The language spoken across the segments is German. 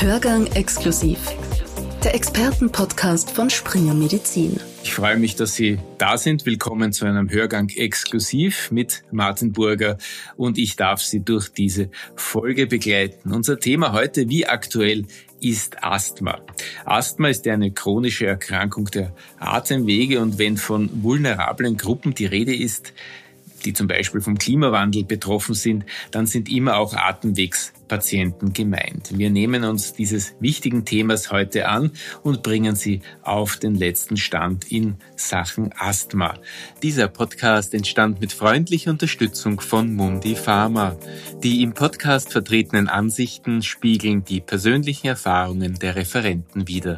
Hörgang exklusiv. Der Expertenpodcast von Springer Medizin. Ich freue mich, dass Sie da sind. Willkommen zu einem Hörgang exklusiv mit Martin Burger und ich darf Sie durch diese Folge begleiten. Unser Thema heute: Wie aktuell ist Asthma? Asthma ist eine chronische Erkrankung der Atemwege und wenn von vulnerablen Gruppen die Rede ist, die zum Beispiel vom Klimawandel betroffen sind, dann sind immer auch Atemwegspatienten gemeint. Wir nehmen uns dieses wichtigen Themas heute an und bringen Sie auf den letzten Stand in Sachen Asthma. Dieser Podcast entstand mit freundlicher Unterstützung von Mundipharma. Die im Podcast vertretenen Ansichten spiegeln die persönlichen Erfahrungen der Referenten wider.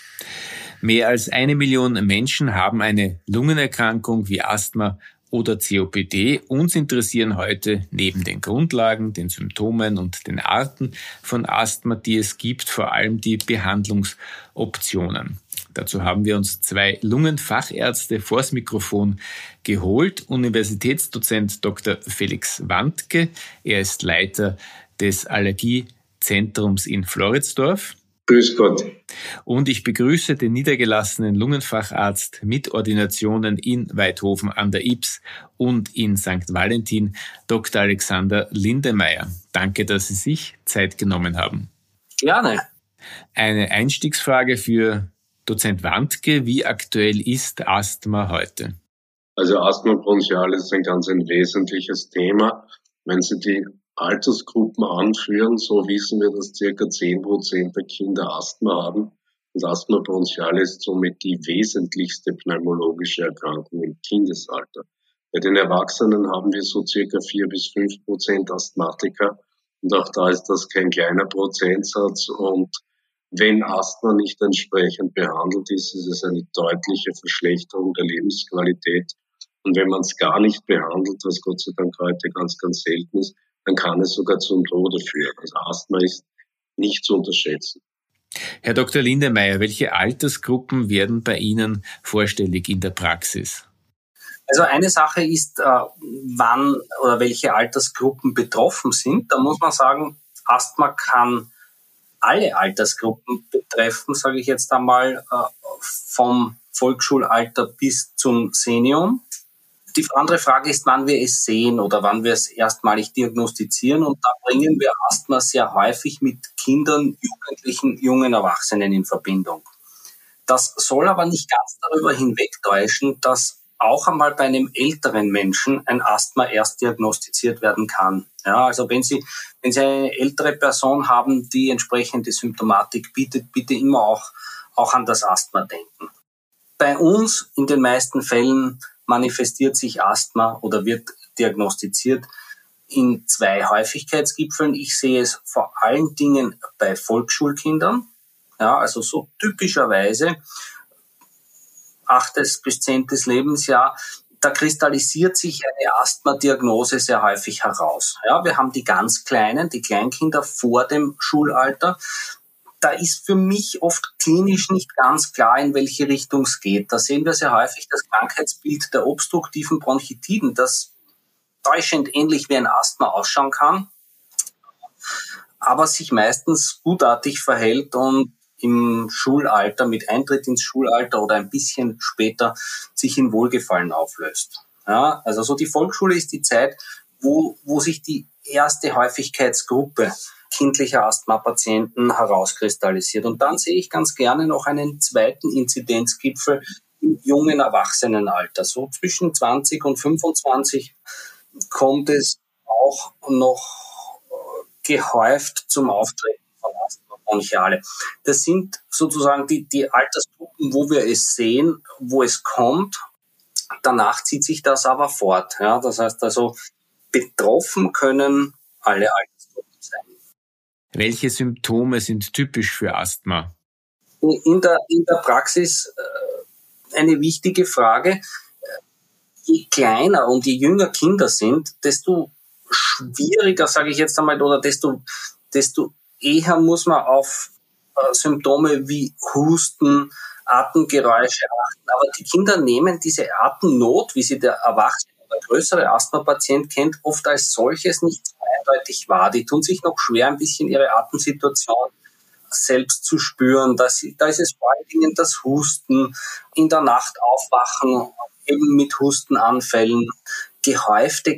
Mehr als 1 Million Menschen haben eine Lungenerkrankung wie Asthma oder COPD. Uns interessieren heute neben den Grundlagen, den Symptomen und den Arten von Asthma, die es gibt, vor allem die Behandlungsoptionen. Dazu haben wir uns 2 Lungenfachärzte vors Mikrofon geholt. Universitätsdozent Dr. Felix Wandke, er ist Leiter des Allergiezentrums in Floridsdorf. Grüß Gott. Und ich begrüße den niedergelassenen Lungenfacharzt mit Ordinationen in Waidhofen an der Ybbs und in St. Valentin, Dr. Alexander Lindemeyer. Danke, dass Sie sich Zeit genommen haben. Gerne. Eine Einstiegsfrage für Dozent Wandke: Wie aktuell ist Asthma heute? Also Asthma bronchialis ist ein ganz wesentliches Thema. Wenn Sie die Altersgruppen anführen, so wissen wir, dass ca. 10% der Kinder Asthma haben. Und Asthma bronchialis ist somit die wesentlichste pneumologische Erkrankung im Kindesalter. Bei den Erwachsenen haben wir so ca. 4-5% Asthmatiker. Und auch da ist das kein kleiner Prozentsatz. Und wenn Asthma nicht entsprechend behandelt ist, ist es eine deutliche Verschlechterung der Lebensqualität. Und wenn man es gar nicht behandelt, was Gott sei Dank heute ganz, ganz selten ist, dann kann es sogar zum Tode führen. Also Asthma ist nicht zu unterschätzen. Herr Dr. Lindemeyer, welche Altersgruppen werden bei Ihnen vorstellig in der Praxis? Also eine Sache ist, wann oder welche Altersgruppen betroffen sind. Da muss man sagen, Asthma kann alle Altersgruppen betreffen, sage ich jetzt einmal, vom Volksschulalter bis zum Senium. Die andere Frage ist, wann wir es sehen oder wann wir es erstmalig diagnostizieren. Und da bringen wir Asthma sehr häufig mit Kindern, Jugendlichen, jungen Erwachsenen in Verbindung. Das soll aber nicht ganz darüber hinwegtäuschen, dass auch einmal bei einem älteren Menschen ein Asthma erst diagnostiziert werden kann. Ja, also wenn Sie eine ältere Person haben, die entsprechende Symptomatik bietet, bitte immer auch an das Asthma denken. Bei uns in den meisten Fällen manifestiert sich Asthma oder wird diagnostiziert in 2 Häufigkeitsgipfeln. Ich sehe es vor allen Dingen bei Volksschulkindern, ja, also so typischerweise 8. bis 10. Lebensjahr. Da kristallisiert sich eine Asthma-Diagnose sehr häufig heraus. Ja, wir haben die ganz Kleinen, die Kleinkinder vor dem Schulalter. Da ist für mich oft klinisch nicht ganz klar, in welche Richtung es geht. Da sehen wir sehr häufig das Krankheitsbild der obstruktiven Bronchitiden, das täuschend ähnlich wie ein Asthma ausschauen kann, aber sich meistens gutartig verhält und im Schulalter, mit Eintritt ins Schulalter oder ein bisschen später, sich in Wohlgefallen auflöst. Ja, also so die Volksschule ist die Zeit, wo sich die erste Häufigkeitsgruppe kindlicher Asthma-Patienten herauskristallisiert. Und dann sehe ich ganz gerne noch einen zweiten Inzidenzgipfel im jungen Erwachsenenalter. So zwischen 20 und 25 kommt es auch noch gehäuft zum Auftreten von Asthma bronchiale. Das sind sozusagen die Altersgruppen, wo wir es sehen, wo es kommt. Danach zieht sich das aber fort. Ja, das heißt also, betroffen können alle Altersgruppen sein. Welche Symptome sind typisch für Asthma? In der Praxis eine wichtige Frage. Je kleiner und je jünger Kinder sind, desto schwieriger, sage ich jetzt einmal, oder desto eher muss man auf Symptome wie Husten, Atemgeräusche achten. Aber die Kinder nehmen diese Atemnot, wie sie der Erwachsene oder größere Asthma-Patient kennt, oft als solches nicht so eindeutig wahr. Die tun sich noch schwer, ein bisschen ihre Atemsituation selbst zu spüren. Da ist es vor allen Dingen das Husten, in der Nacht aufwachen, eben mit Hustenanfällen, gehäufte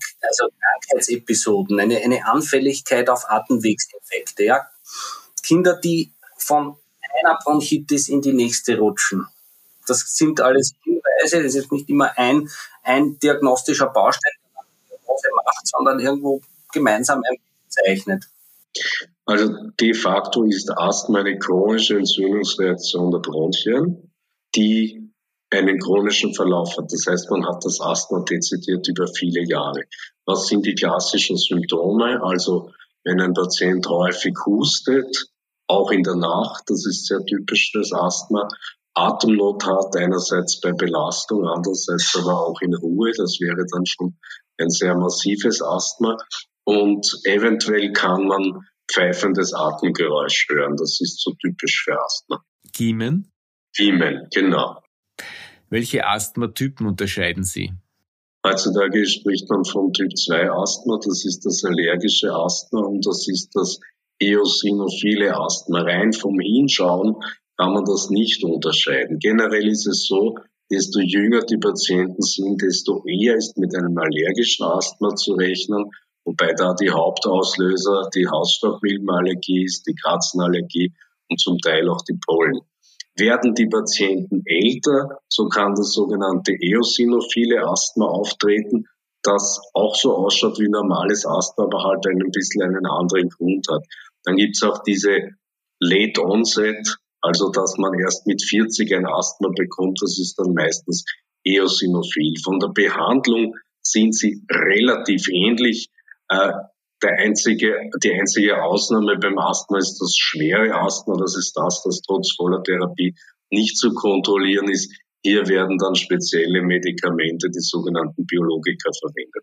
Krankheitsepisoden, eine Anfälligkeit auf Atemwegsinfekte. Ja. Kinder, die von einer Bronchitis in die nächste rutschen. Das sind alles Hinweise, das ist nicht immer ein diagnostischer Baustein, den man die Diagnose macht, sondern irgendwo gemeinsam bezeichnet. Also de facto ist Asthma eine chronische Entzündungsreaktion der Bronchien, die einen chronischen Verlauf hat. Das heißt, man hat das Asthma dezidiert über viele Jahre. Was sind die klassischen Symptome? Also wenn ein Patient häufig hustet, auch in der Nacht, das ist sehr typisch fürs Asthma, Atemnot hat, einerseits bei Belastung, andererseits aber auch in Ruhe, das wäre dann schon ein sehr massives Asthma. Und eventuell kann man pfeifendes Atemgeräusch hören. Das ist so typisch für Asthma. Kiemen? Kiemen, genau. Welche Asthmatypen unterscheiden Sie? Heutzutage spricht man von Typ 2 Asthma. Das ist das allergische Asthma und das ist das eosinophile Asthma. Rein vom Hinschauen kann man das nicht unterscheiden. Generell ist es so, desto jünger die Patienten sind, desto eher ist mit einem allergischen Asthma zu rechnen, wobei da die Hauptauslöser die Hausstaubmilbenallergie ist, die Katzenallergie und zum Teil auch die Pollen. Werden die Patienten älter, so kann das sogenannte eosinophile Asthma auftreten, das auch so ausschaut wie normales Asthma, aber halt ein bisschen einen anderen Grund hat. Dann gibt's auch diese Late Onset, also dass man erst mit 40 ein Asthma bekommt, das ist dann meistens eosinophil. Von der Behandlung sind sie relativ ähnlich. Die einzige Ausnahme beim Asthma ist das schwere Asthma. Das ist das trotz voller Therapie nicht zu kontrollieren ist. Hier werden dann spezielle Medikamente, die sogenannten Biologika, verwendet.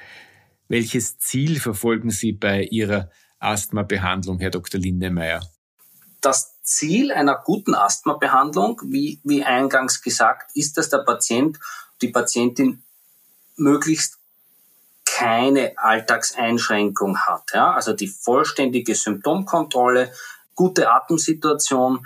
Welches Ziel verfolgen Sie bei Ihrer Asthma-Behandlung, Herr Dr. Lindemeyer? Das Ziel einer guten Asthma-Behandlung, wie eingangs gesagt, ist, dass der Patient, die Patientin möglichst keine Alltagseinschränkung hat. Ja? Also die vollständige Symptomkontrolle, gute Atemsituation,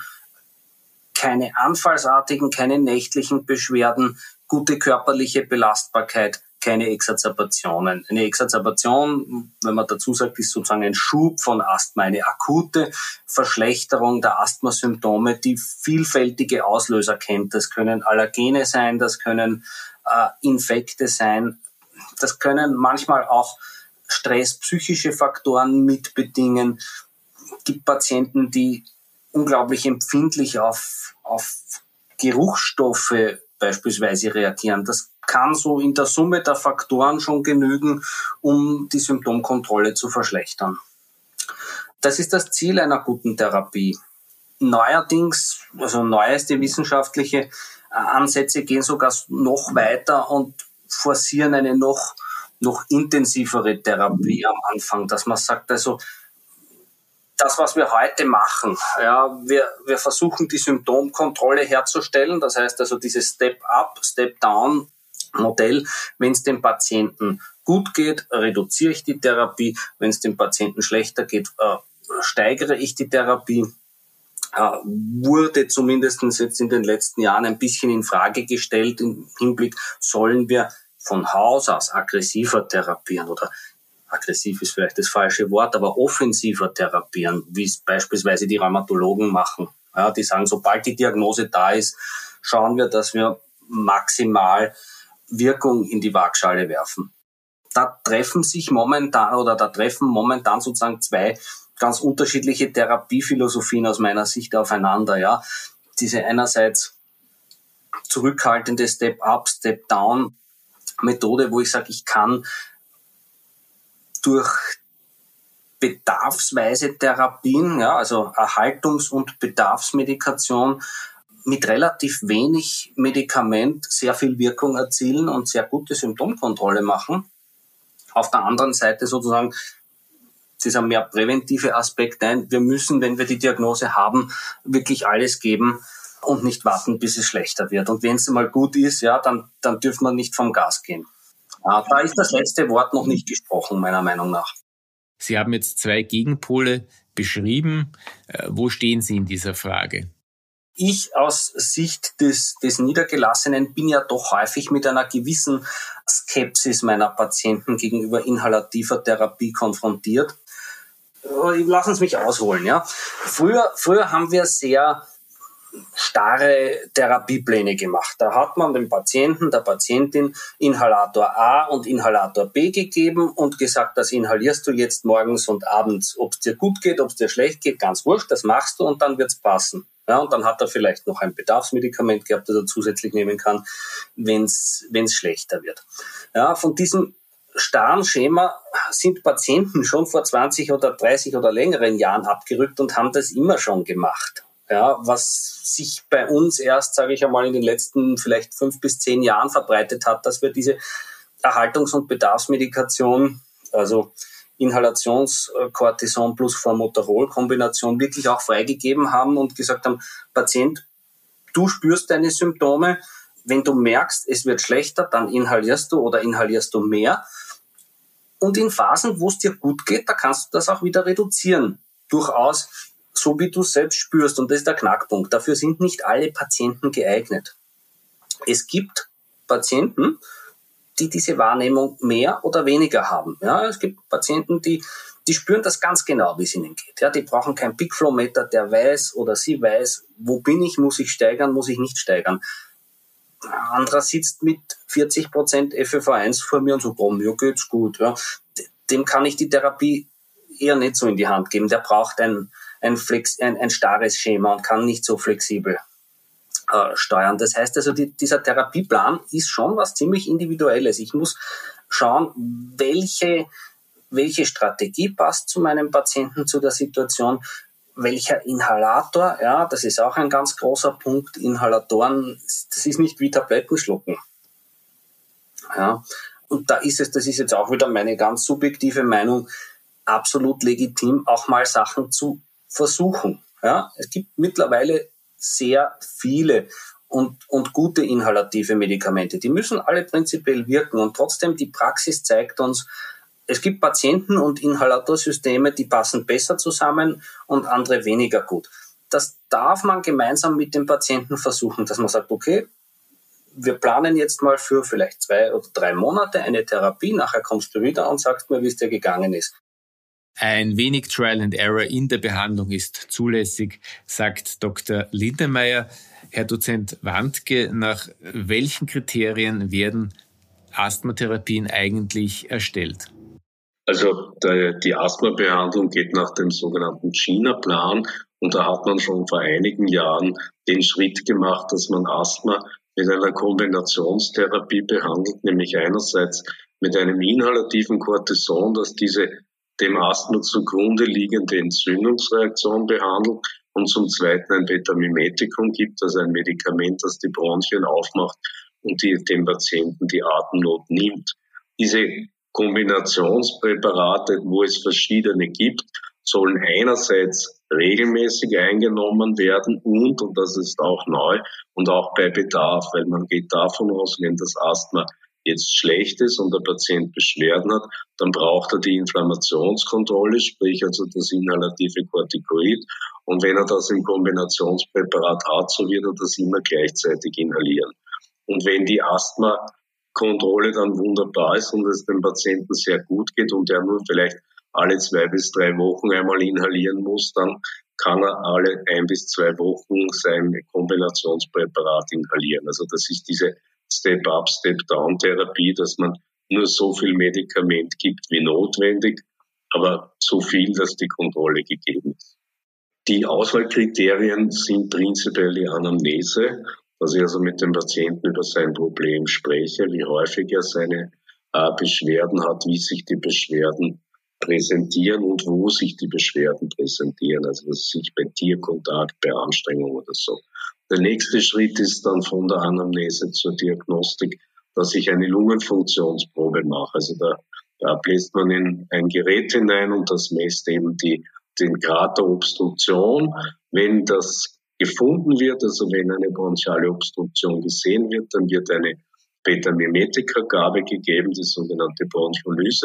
keine anfallsartigen, keine nächtlichen Beschwerden, gute körperliche Belastbarkeit, keine Exacerbationen. Eine Exacerbation, wenn man dazu sagt, ist sozusagen ein Schub von Asthma, eine akute Verschlechterung der Asthmasymptome, die vielfältige Auslöser kennt. Das können Allergene sein, das können Infekte sein, das können manchmal auch Stress, psychische Faktoren mitbedingen. Es gibt Patienten, die unglaublich empfindlich auf Geruchsstoffe beispielsweise reagieren. Das kann so in der Summe der Faktoren schon genügen, um die Symptomkontrolle zu verschlechtern. Das ist das Ziel einer guten Therapie. Neuerdings, also neueste wissenschaftliche Ansätze gehen sogar noch weiter und forcieren eine noch intensivere Therapie am Anfang, dass man sagt, also das, was wir heute machen, ja, wir versuchen die Symptomkontrolle herzustellen, das heißt also dieses Step-up, Step-down-Modell, wenn es dem Patienten gut geht, reduziere ich die Therapie, wenn es dem Patienten schlechter geht, steigere ich die Therapie. Wurde zumindest jetzt in den letzten Jahren ein bisschen in Frage gestellt im Hinblick, sollen wir von Haus aus aggressiver therapieren oder aggressiv ist vielleicht das falsche Wort, aber offensiver therapieren, wie es beispielsweise die Rheumatologen machen. Ja, die sagen, sobald die Diagnose da ist, schauen wir, dass wir maximal Wirkung in die Waagschale werfen. Da treffen momentan sozusagen zwei ganz unterschiedliche Therapiephilosophien aus meiner Sicht aufeinander. Ja, diese einerseits zurückhaltende Step-up, Step-down-Methode, wo ich sage, ich kann durch bedarfsweise Therapien, ja, also Erhaltungs- und Bedarfsmedikation, mit relativ wenig Medikament sehr viel Wirkung erzielen und sehr gute Symptomkontrolle machen. Auf der anderen Seite sozusagen dieser mehr präventive Aspekt ein. Wir müssen, wenn wir die Diagnose haben, wirklich alles geben und nicht warten, bis es schlechter wird. Und wenn es mal gut ist, ja, dann dürfen wir nicht vom Gas gehen. Da ist das letzte Wort noch nicht gesprochen, meiner Meinung nach. Sie haben jetzt 2 Gegenpole beschrieben. Wo stehen Sie in dieser Frage? Ich aus Sicht des Niedergelassenen bin ja doch häufig mit einer gewissen Skepsis meiner Patienten gegenüber inhalativer Therapie konfrontiert. Lassen Sie mich ausholen. Ja. Früher haben wir sehr starre Therapiepläne gemacht. Da hat man dem Patienten, der Patientin Inhalator A und Inhalator B gegeben und gesagt, das inhalierst du jetzt morgens und abends. Ob es dir gut geht, ob es dir schlecht geht, ganz wurscht, das machst du und dann wird's passen. Ja, und dann hat er vielleicht noch ein Bedarfsmedikament gehabt, das er zusätzlich nehmen kann, wenn's schlechter wird. Ja, von diesem starren Schema sind Patienten schon vor 20 oder 30 oder längeren Jahren abgerückt und haben das immer schon gemacht. Ja, was sich bei uns erst, sage ich einmal, in den letzten vielleicht 5 bis 10 Jahren verbreitet hat, dass wir diese Erhaltungs- und Bedarfsmedikation, also Inhalationskortison plus Formoterol-Kombination wirklich auch freigegeben haben und gesagt haben, Patient, du spürst deine Symptome, wenn du merkst, es wird schlechter, dann inhalierst du oder inhalierst du mehr. Und in Phasen, wo es dir gut geht, da kannst du das auch wieder reduzieren. Durchaus so, wie du es selbst spürst. Und das ist der Knackpunkt. Dafür sind nicht alle Patienten geeignet. Es gibt Patienten, die diese Wahrnehmung mehr oder weniger haben. Ja, es gibt Patienten, die spüren das ganz genau, wie es ihnen geht. Ja, die brauchen keinen Peak-Flow-Meter, der weiß oder sie weiß, wo bin ich, muss ich steigern, muss ich nicht steigern. Ein anderer sitzt mit 40% FFH1 vor mir und so, mir geht's gut. Ja. Dem kann ich die Therapie eher nicht so in die Hand geben. Der braucht ein starres Schema und kann nicht so flexibel steuern. Das heißt also, dieser Therapieplan ist schon was ziemlich Individuelles. Ich muss schauen, welche Strategie passt zu meinem Patienten, zu der Situation, welcher Inhalator, ja, das ist auch ein ganz großer Punkt. Inhalatoren, das ist nicht wie Tabletten schlucken. Ja, und das ist jetzt auch wieder meine ganz subjektive Meinung, absolut legitim, auch mal Sachen zu versuchen. Ja, es gibt mittlerweile sehr viele und gute inhalative Medikamente. Die müssen alle prinzipiell wirken und trotzdem die Praxis zeigt uns, es gibt Patienten und Inhalatorsysteme, die passen besser zusammen und andere weniger gut. Das darf man gemeinsam mit dem Patienten versuchen, dass man sagt, okay, wir planen jetzt mal für vielleicht 2 oder 3 Monate eine Therapie, nachher kommst du wieder und sagst mir, wie es dir gegangen ist. Ein wenig Trial and Error in der Behandlung ist zulässig, sagt Dr. Lindenmayer. Herr Dozent Wandke, nach welchen Kriterien werden Asthmatherapien eigentlich erstellt? Also die Asthmabehandlung geht nach dem sogenannten GINA-Plan und da hat man schon vor einigen Jahren den Schritt gemacht, dass man Asthma mit einer Kombinationstherapie behandelt, nämlich einerseits mit einem inhalativen Cortison, das diese dem Asthma zugrunde liegende Entzündungsreaktion behandelt und zum Zweiten ein Beta-Mimetikum gibt, also ein Medikament, das die Bronchien aufmacht und dem Patienten die Atemnot nimmt. Diese Kombinationspräparate, wo es verschiedene gibt, sollen einerseits regelmäßig eingenommen werden und das ist auch neu, und auch bei Bedarf, weil man geht davon aus, wenn das Asthma jetzt schlecht ist und der Patient Beschwerden hat, dann braucht er die Inflammationskontrolle, sprich also das inhalative Corticoid. Und wenn er das im Kombinationspräparat hat, so wird er das immer gleichzeitig inhalieren. Und wenn die Asthmakontrolle dann wunderbar ist und es dem Patienten sehr gut geht und er nur vielleicht alle 2 bis 3 Wochen einmal inhalieren muss, dann kann er alle 1 bis 2 Wochen sein Kombinationspräparat inhalieren. Also das ist diese Step-up, Step-down-Therapie, dass man nur so viel Medikament gibt wie notwendig, aber so viel, dass die Kontrolle gegeben ist. Die Auswahlkriterien sind prinzipiell die Anamnese, dass ich also mit dem Patienten über sein Problem spreche, wie häufig er seine Beschwerden hat, wie sich die Beschwerden präsentieren und wo sich die Beschwerden präsentieren, also dass sich bei Tierkontakt, bei Anstrengung oder so. Der nächste Schritt ist dann von der Anamnese zur Diagnostik, dass ich eine Lungenfunktionsprobe mache. Also da bläst man in ein Gerät hinein und das messt eben den Grad der Obstruktion. Wenn das gefunden wird, also wenn eine bronchiale Obstruktion gesehen wird, dann wird eine Beta-Mimetika-Gabe gegeben, die sogenannte Broncholyse.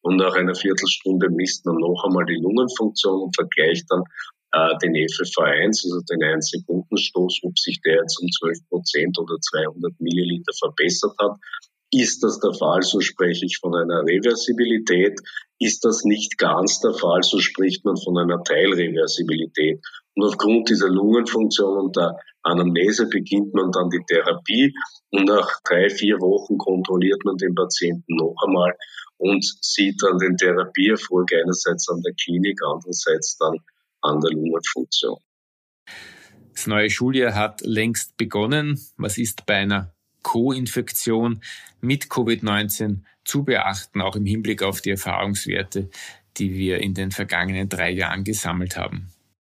und nach einer Viertelstunde misst man noch einmal die Lungenfunktion und vergleicht dann den FFH1, also den 1-Sekunden-Stoß, ob sich der jetzt um 12% oder 200 Milliliter verbessert hat. Ist das der Fall, so spreche ich von einer Reversibilität. Ist das nicht ganz der Fall, so spricht man von einer Teilreversibilität. Und aufgrund dieser Lungenfunktion und der Anamnese beginnt man dann die Therapie und nach 3-4 Wochen kontrolliert man den Patienten noch einmal und sieht dann den Therapieerfolg einerseits an der Klinik, andererseits dann an der Lungenfunktion. Das neue Schuljahr hat längst begonnen. Was ist bei einer Co-Infektion mit Covid-19 zu beachten, auch im Hinblick auf die Erfahrungswerte, die wir in den vergangenen 3 Jahren gesammelt haben?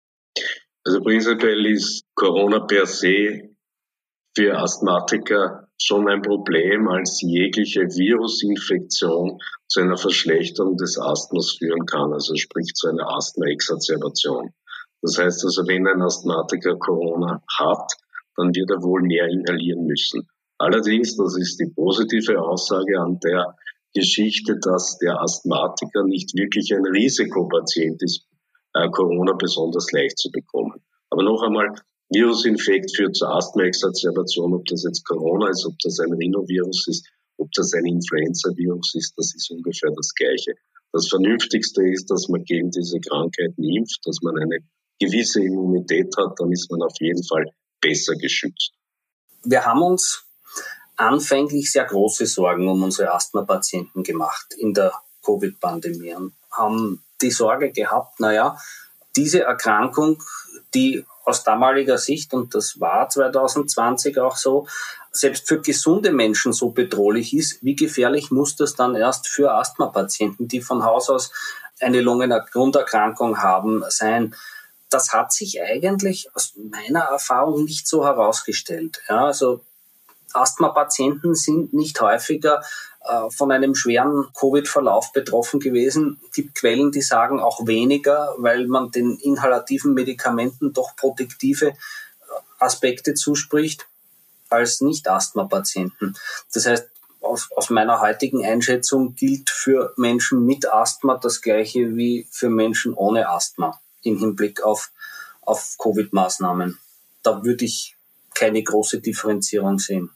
Also prinzipiell ist Corona per se für Asthmatiker schon ein Problem, als jegliche Virusinfektion zu einer Verschlechterung des Asthmas führen kann, also sprich zu einer Asthma-Exacerbation. Das heißt also, wenn ein Asthmatiker Corona hat, dann wird er wohl mehr inhalieren müssen. Allerdings, das ist die positive Aussage an der Geschichte, dass der Asthmatiker nicht wirklich ein Risikopatient ist, Corona besonders leicht zu bekommen. Aber noch einmal, Virusinfekt führt zur Asthma-Exacerbation, ob das jetzt Corona ist, ob das ein Rhinovirus ist, ob das ein Influenza-Virus ist, das ist ungefähr das Gleiche. Das Vernünftigste ist, dass man gegen diese Krankheiten impft, dass man eine gewisse Immunität hat, dann ist man auf jeden Fall besser geschützt. Wir haben uns anfänglich sehr große Sorgen um unsere Asthma-Patienten gemacht in der Covid-Pandemie und haben die Sorge gehabt, diese Erkrankung, die aus damaliger Sicht, und das war 2020 auch so, selbst für gesunde Menschen so bedrohlich ist, wie gefährlich muss das dann erst für Asthma-Patienten, die von Haus aus eine Lungengrunderkrankung haben, sein? Das hat sich eigentlich aus meiner Erfahrung nicht so herausgestellt. Ja, also Asthma-Patienten sind nicht häufiger von einem schweren Covid-Verlauf betroffen gewesen. Es gibt Quellen, die sagen auch weniger, weil man den inhalativen Medikamenten doch protektive Aspekte zuspricht als Nicht-Asthma-Patienten. Das heißt, aus meiner heutigen Einschätzung gilt für Menschen mit Asthma das Gleiche wie für Menschen ohne Asthma im Hinblick auf Covid-Maßnahmen. Da würde ich keine große Differenzierung sehen.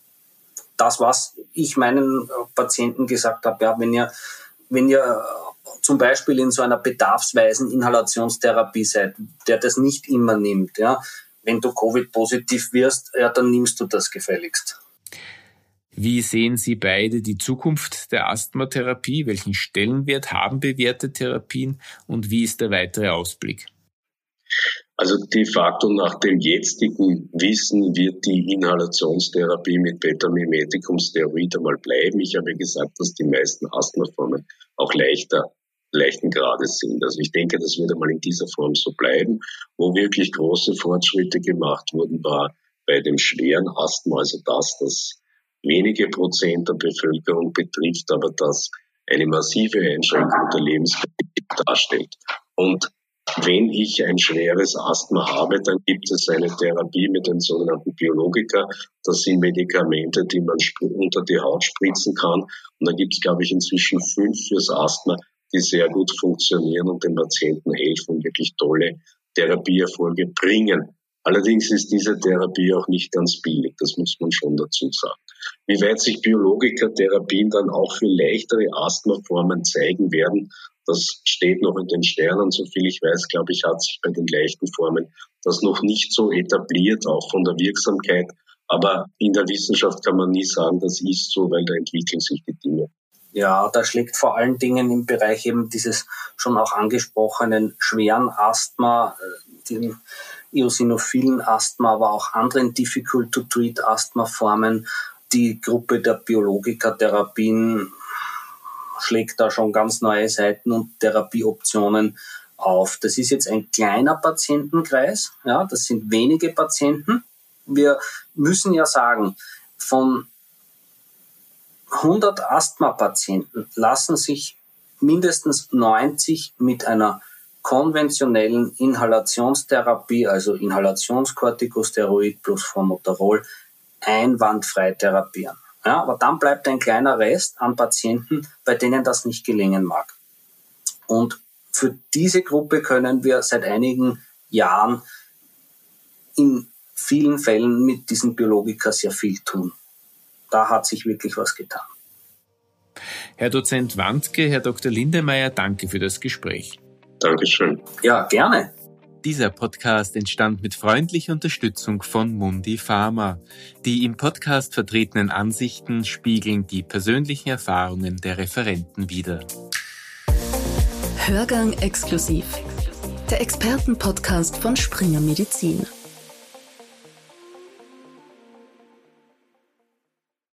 Das, was ich meinen Patienten gesagt habe, wenn ihr zum Beispiel in so einer bedarfsweisen Inhalationstherapie seid, der das nicht immer nimmt, wenn du Covid-positiv wirst, dann nimmst du das gefälligst. Wie sehen Sie beide die Zukunft der Asthmatherapie? Welchen Stellenwert haben bewährte Therapien und wie ist der weitere Ausblick? Also de facto nach dem jetzigen Wissen wird die Inhalationstherapie mit Beta-Mimeticum Steroid einmal bleiben. Ich habe gesagt, dass die meisten Asthmaformen auch leichten Grades sind. Also ich denke, das wird einmal in dieser Form so bleiben. Wo wirklich große Fortschritte gemacht wurden, war bei dem schweren Asthma, also das wenige Prozent der Bevölkerung betrifft, aber das eine massive Einschränkung der Lebensqualität darstellt. Und wenn ich ein schweres Asthma habe, dann gibt es eine Therapie mit den sogenannten Biologika. Das sind Medikamente, die man unter die Haut spritzen kann. Und da gibt es, glaube ich, inzwischen 5 fürs Asthma, die sehr gut funktionieren und den Patienten helfen und wirklich tolle Therapieerfolge bringen. Allerdings ist diese Therapie auch nicht ganz billig, das muss man schon dazu sagen. Wie weit sich Biologika-Therapien dann auch für leichtere Asthmaformen zeigen werden, das steht noch in den Sternen. Soviel ich weiß, glaube ich, hat sich bei den leichten Formen das noch nicht so etabliert, auch von der Wirksamkeit. Aber in der Wissenschaft kann man nie sagen, das ist so, weil da entwickeln sich die Dinge. Ja, da schlägt vor allen Dingen im Bereich eben dieses schon auch angesprochenen schweren Asthma, den eosinophilen Asthma, aber auch anderen Difficult-to-Treat-Asthma-Formen. Die Gruppe der Biologika-Therapien schlägt da schon ganz neue Seiten und Therapieoptionen auf. Das ist jetzt ein kleiner Patientenkreis, das sind wenige Patienten. Wir müssen ja sagen, von 100 Asthma-Patienten lassen sich mindestens 90 mit einer konventionellen Inhalationstherapie, also Inhalationskortikosteroid plus Formoterol, einwandfrei therapieren. Ja, aber dann bleibt ein kleiner Rest an Patienten, bei denen das nicht gelingen mag. Und für diese Gruppe können wir seit einigen Jahren in vielen Fällen mit diesen Biologika sehr viel tun. Da hat sich wirklich was getan. Herr Dozent Wandke, Herr Dr. Lindemeyer, danke für das Gespräch. Dankeschön. Ja, gerne. Dieser Podcast entstand mit freundlicher Unterstützung von Mundi Pharma. Die im Podcast vertretenen Ansichten spiegeln die persönlichen Erfahrungen der Referenten wider. Hörgang exklusiv. Der Expertenpodcast von Springer Medizin.